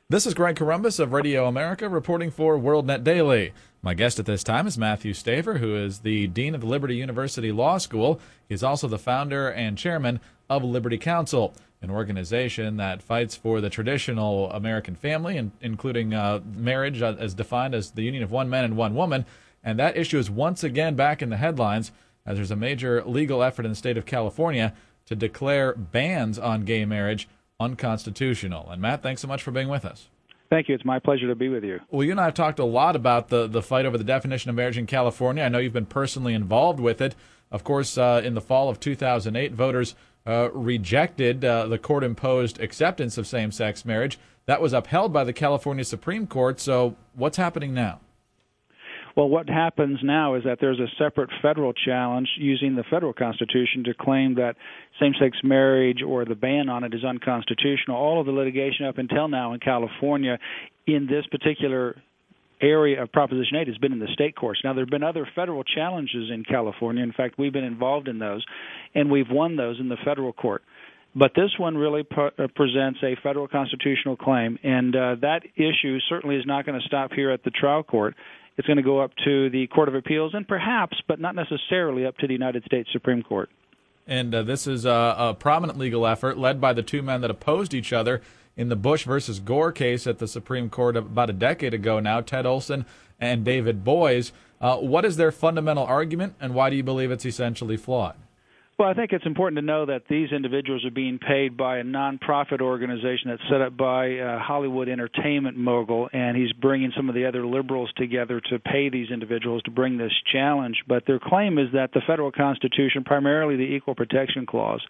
This is Greg Corombos of Radio America reporting for WorldNet Daily. My guest at this time is Matthew Staver, who is the Dean of the Liberty University Law School. He's also the founder and chairman of Liberty Counsel, an organization that fights for the traditional American family, including marriage as defined as the union of one man and one woman. And that issue is once again back in the headlines as there's a major legal effort in the state of California to declare bans on gay marriage unconstitutional. And Matt, thanks so much for being with us. Thank you. It's my pleasure to be with you. Well, you and I have talked a lot about the fight over the definition of marriage in California. I know you've been personally involved with it. Of course, in the fall of 2008, voters rejected the court-imposed acceptance of same-sex marriage. That was upheld by the California Supreme Court. So what's happening now? Well, what happens now is that there's a separate federal challenge using the federal Constitution to claim that same-sex marriage or the ban on it is unconstitutional. All of the litigation up until now in California in this particular area of Proposition 8 has been in the state courts. Now, there have been other federal challenges in California. In fact, we've been involved in those, and we've won those in the federal court. But this one really presents a federal constitutional claim, and that issue certainly is not going to stop here at the trial court. It's going to go up to the Court of Appeals and perhaps, but not necessarily, up to the United States Supreme Court. And this is a prominent legal effort led by the two men that opposed each other in the Bush versus Gore case at the Supreme Court about a decade ago now, Ted Olson and David Boies. What is their fundamental argument, and why do you believe it's essentially flawed? Well, I think it's important to know that these individuals are being paid by a nonprofit organization that's set up by a Hollywood entertainment mogul, and he's bringing some of the other liberals together to pay these individuals to bring this challenge. But their claim is that the federal Constitution, primarily the Equal Protection Clause,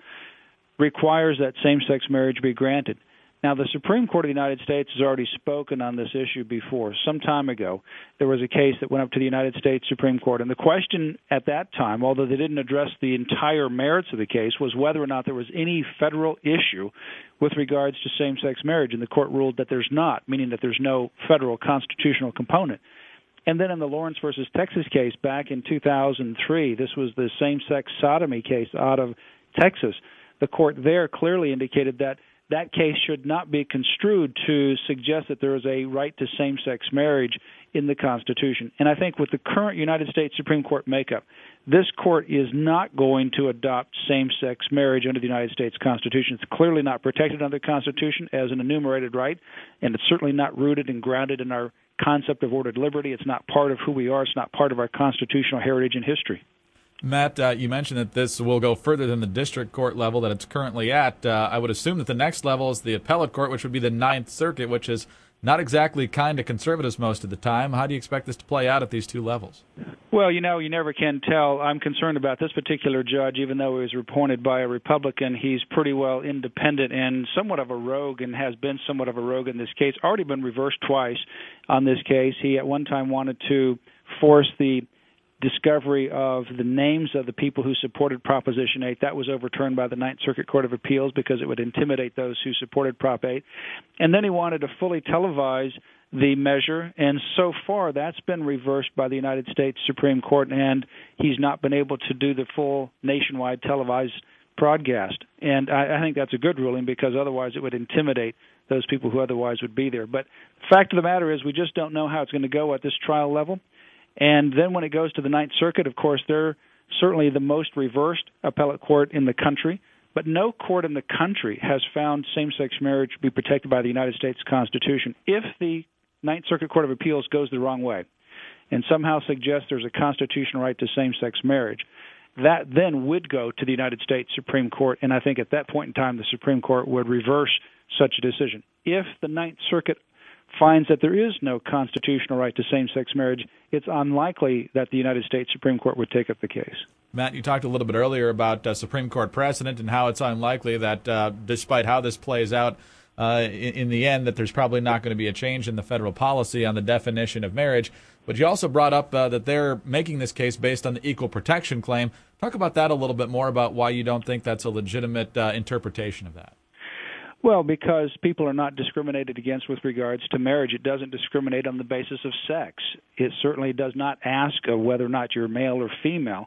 requires that same-sex marriage be granted. Now, the Supreme Court of the United States has already spoken on this issue before. Some time ago, there was a case that went up to the United States Supreme Court, and the question at that time, although they didn't address the entire merits of the case, was whether or not there was any federal issue with regards to same-sex marriage, and the court ruled that there's not, meaning that there's no federal constitutional component. And then in the Lawrence versus Texas case back in 2003, this was the same-sex sodomy case out of Texas, the court there clearly indicated that that case should not be construed to suggest that there is a right to same-sex marriage in the Constitution. And I think with the current United States Supreme Court makeup, this court is not going to adopt same-sex marriage under the United States Constitution. It's clearly not protected under the Constitution as an enumerated right, and it's certainly not rooted and grounded in our concept of ordered liberty. It's not part of who we are. It's not part of our constitutional heritage and history. Matt, you mentioned that this will go further than the district court level that it's currently at. I would assume that the next level is the appellate court, which would be the Ninth Circuit, which is not exactly kind of conservatives most of the time. How do you expect this to play out at these two levels? Well, you never can tell. I'm concerned about this particular judge, even though he was appointed by a Republican. He's pretty well independent and somewhat of a rogue, and has been somewhat of a rogue in this case. Already been reversed twice on this case. He at one time wanted to force the discovery of the names of the people who supported Proposition 8. That was overturned by the Ninth Circuit Court of Appeals because it would intimidate those who supported Prop 8. And then he wanted to fully televise the measure, and so far that's been reversed by the United States Supreme Court, and he's not been able to do the full nationwide televised broadcast. And I think that's a good ruling because otherwise it would intimidate those people who otherwise would be there. But the fact of the matter is we just don't know how it's going to go at this trial level. And then when it goes to the Ninth Circuit, of course, they're certainly the most reversed appellate court in the country. But no court in the country has found same-sex marriage to be protected by the United States Constitution. If the Ninth Circuit Court of Appeals goes the wrong way and somehow suggests there's a constitutional right to same-sex marriage, that then would go to the United States Supreme Court. And I think at that point in time, the Supreme Court would reverse such a decision. If the Ninth Circuit finds that there is no constitutional right to same-sex marriage, it's unlikely that the United States Supreme Court would take up the case. Matt, you talked a little bit earlier about Supreme Court precedent and how it's unlikely that despite how this plays out in the end, that there's probably not going to be a change in the federal policy on the definition of marriage. But you also brought up that they're making this case based on the equal protection claim. Talk about that a little bit more, about why you don't think that's a legitimate interpretation of that. Well, because people are not discriminated against with regards to marriage. It doesn't discriminate on the basis of sex. It certainly does not ask of whether or not you're male or female.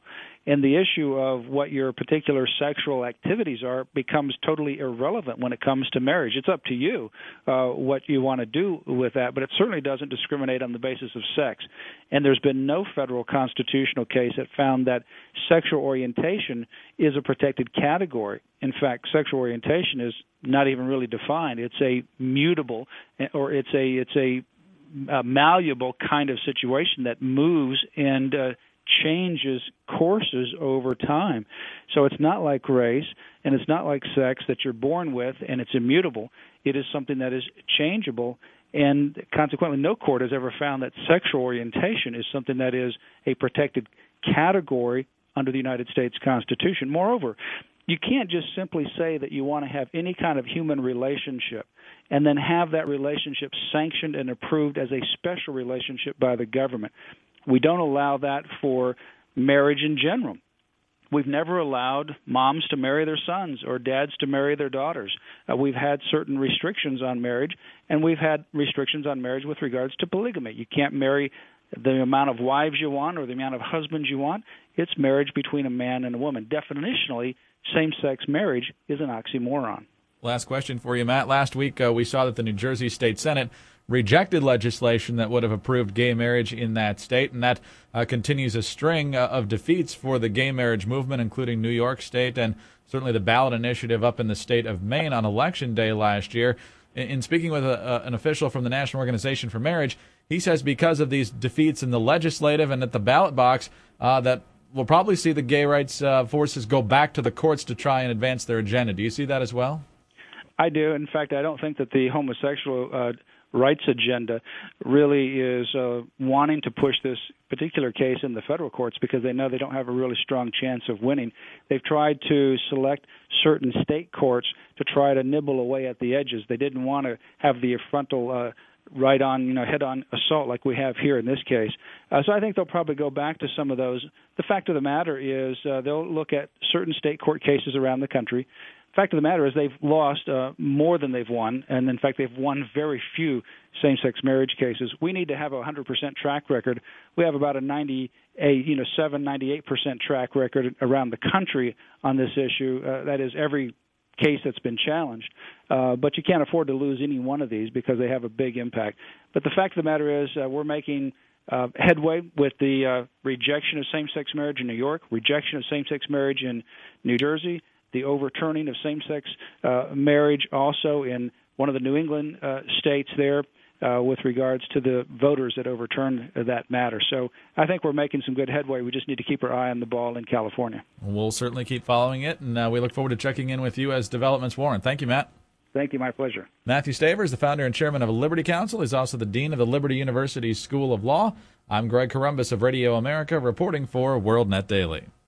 And the issue of what your particular sexual activities are becomes totally irrelevant when it comes to marriage. It's up to you what you want to do with that, but it certainly doesn't discriminate on the basis of sex. And there's been no federal constitutional case that found that sexual orientation is a protected category. In fact, sexual orientation is not even really defined. It's a mutable, or it's a malleable kind of situation that moves and changes courses over time. So it's not like race, and it's not like sex that you're born with and it's immutable. It is something that is changeable, and consequently no court has ever found that sexual orientation is something that is a protected category under the United States Constitution. Moreover, you can't just simply say that you want to have any kind of human relationship and then have that relationship sanctioned and approved as a special relationship by the government. We don't allow that for marriage in general. We've never allowed moms to marry their sons or dads to marry their daughters. We've had certain restrictions on marriage, and we've had restrictions on marriage with regards to polygamy. You can't marry the amount of wives you want or the amount of husbands you want. It's marriage between a man and a woman. Definitionally, same-sex marriage is an oxymoron. Last question for you, Matt. Last week, we saw that the New Jersey State Senate rejected legislation that would have approved gay marriage in that state, and that continues a string of defeats for the gay marriage movement, including New York State and certainly the ballot initiative up in the state of Maine on Election Day last year. In speaking with an official from the National Organization for Marriage, he says because of these defeats in the legislative and at the ballot box, that we'll probably see the gay rights forces go back to the courts to try and advance their agenda. Do you see that as well? I do. In fact, I don't think that the homosexual rights agenda really is wanting to push this particular case in the federal courts because they know they don't have a really strong chance of winning. They've tried to select certain state courts to try to nibble away at the edges. They didn't want to have the frontal head-on assault like we have here in this case. So I think they'll probably go back to some of those. The fact of the matter is they'll look at certain state court cases around the country. Fact of the matter is they've lost more than they've won, and in fact they've won very few same-sex marriage cases. We need to have a 100% track record. We have about a 98% track record around the country on this issue. That is every case that's been challenged. But you can't afford to lose any one of these because they have a big impact. But the fact of the matter is we're making headway with the rejection of same-sex marriage in New York, rejection of same-sex marriage in New Jersey, the overturning of same-sex marriage also in one of the New England states there with regards to the voters that overturned that matter. So I think we're making some good headway. We just need to keep our eye on the ball in California. We'll certainly keep following it, and we look forward to checking in with you as developments warrant. Thank you, Matt. Thank you. My pleasure. Matthew Staver is the founder and chairman of Liberty Counsel. He's also the dean of the Liberty University School of Law. I'm Greg Corombos of Radio America, reporting for WorldNet Daily.